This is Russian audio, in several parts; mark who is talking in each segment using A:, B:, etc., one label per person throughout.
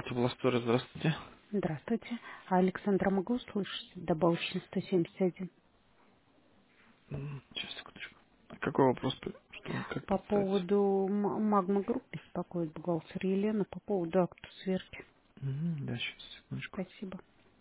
A: бухгалтер Властора, здравствуйте.
B: Здравствуйте. А Александра могу услышать? Добавочный 171.
A: Сейчас, секундочку. А какой вопрос, что, как
B: По
A: представиться?
B: поводу Магма Групп беспокоит бухгалтер Елена по поводу акта сверки.
A: Да, сейчас, секундочку.
B: Спасибо.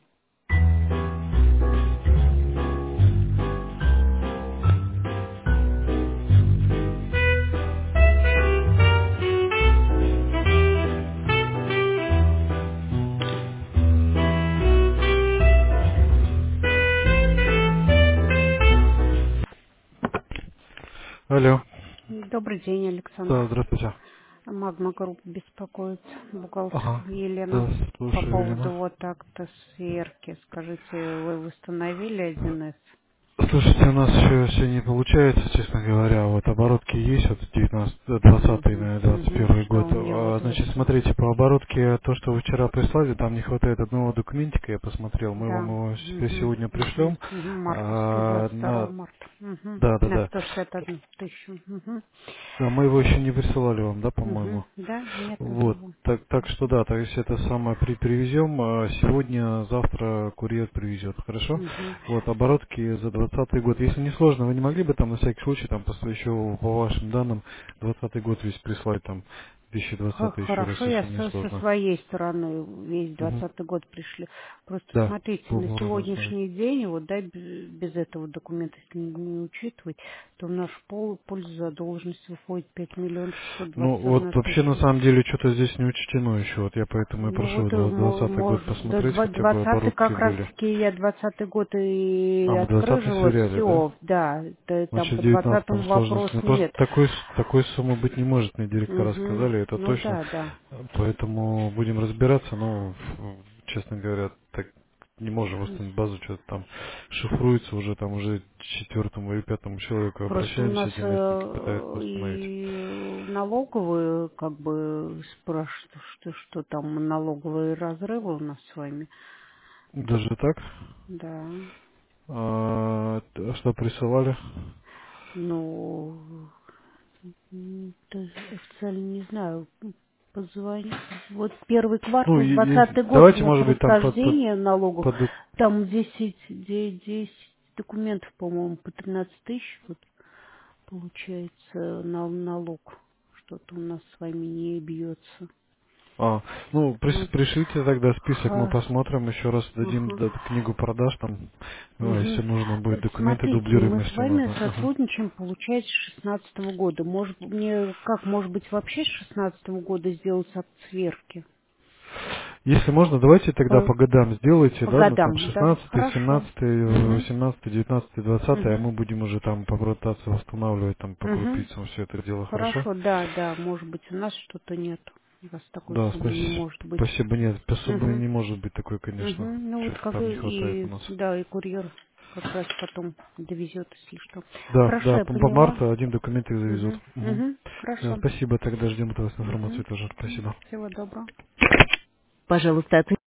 A: Алло.
B: Добрый день,
A: Да,
B: Александр.
A: здравствуйте.
B: Магма Групп беспокоит бухгалтер
A: Ага.
B: Елена
A: Да,
B: по
A: слушаю,
B: поводу
A: Елена.
B: вот акта сверки. Скажите, вы восстановили 1С?
A: Слушайте, у нас еще все не получается, честно говоря. Вот оборотки есть, вот 19, 20, наверное, 21
B: Что
A: год.
B: у меня
A: Значит,
B: выдается?
A: смотрите, по оборотке, то, что вы вчера прислали, там не хватает одного документика, я посмотрел. Мы вам
B: Да.
A: его себе сегодня пришлем.
B: Мартовский, 22
A: На...
B: марта.
A: Да, да,
B: На
A: да.
B: 161 тысячу.
A: Да, мы его еще не присылали вам, да, по-моему?
B: Да, нет
A: Вот.
B: его.
A: Так что да, то есть это самое привезем. Сегодня, завтра курьер привезет, хорошо?
B: Мгм.
A: Вот, оборотки за 20 год. Если не сложно, вы не могли бы там на всякий случай, там, просто еще по вашим данным, 20 год весь прислать, там, 2020 еще раз,
B: Хорошо, я
A: если не
B: со
A: сложно.
B: своей стороны весь
A: Мгм.
B: 20 год пришли. Просто
A: Да,
B: смотрите, на
A: будем рассмотреть.
B: сегодняшний день, вот да, без этого документа, если не учитывать, то в наш пользу задолженность выходит 5
A: Ну,
B: 5 121
A: вот вообще на
B: тысяча.
A: самом деле что-то здесь не учтено еще. Вот я поэтому и
B: Ну
A: прошу
B: вот,
A: 20 год
B: может, да,
A: посмотреть, хотя бы
B: 20
A: оборотки
B: как раз
A: были.
B: таки я 20 год и
A: А, мы 20
B: открыжила
A: сверяли, да?
B: все, да, там
A: Значит,
B: по
A: в 19
B: 20 вопрос
A: сложности. Ну, просто
B: нет.
A: такой суммы быть не может, мне директора сказали, это
B: Ну
A: точно.
B: да, да.
A: Поэтому будем разбираться, но, честно говоря, так не можем восстановить базу, что-то там шифруется уже, там уже четвертому или пятому человеку
B: Просто у нас
A: обращаемся, деместники пытаются восстановить.
B: и налоговые как бы спрашивают, что там налоговые разрывы у нас с вами.
A: Даже так?
B: Да.
A: Что присылали?
B: Ну, официально не знаю. Позвони. Вот первый
A: Ну,
B: квартал,
A: и
B: 20 год у
A: давайте,
B: нас
A: может быть, там
B: расхождение налогов.
A: под
B: Там 10 документов, по-моему, по 13 тысяч вот, получается налог. Что-то у нас с вами не бьется.
A: Ну,
B: Вот.
A: пришлите тогда список, мы
B: Ха.
A: посмотрим, еще раз дадим
B: Ага.
A: книгу продаж, там, если
B: Мгм.
A: нужно будет документы
B: Смотрите, мы
A: дублируемые,
B: с
A: если
B: вами
A: надо. Ага.
B: сотрудничаем, получается, с 16 года. Может быть, вообще с 16 года сделать акт сверки?
A: Если можно, давайте тогда
B: По,
A: по годам сделайте,
B: по
A: да, ну там
B: годам, да?
A: 16,
B: Хорошо.
A: 17,
B: Угу.
A: 18, 19, 20, а
B: Угу.
A: мы будем уже там по ротации восстанавливать, там по
B: Угу.
A: крупицам все это дело, хорошо?
B: Хорошо, да, да. Может быть, у нас что-то нет. У вас такой
A: Да,
B: суммы не может быть.
A: спасибо, нет, особо
B: Угу.
A: не может быть такой,
B: Угу.
A: конечно,
B: Ну вот
A: что-то
B: как
A: там не хватает у
B: и
A: нас.
B: да, и курьер как раз потом довезет, если что.
A: Да,
B: Хорошо,
A: да,
B: я
A: по
B: поняла.
A: марта один документ их завезут.
B: Угу.
A: Мгм.
B: Угу.
A: Да,
B: Хорошо.
A: спасибо, тогда ждем от вас
B: Угу.
A: информацию тоже, спасибо.
B: Всего доброго.
A: Пожалуйста,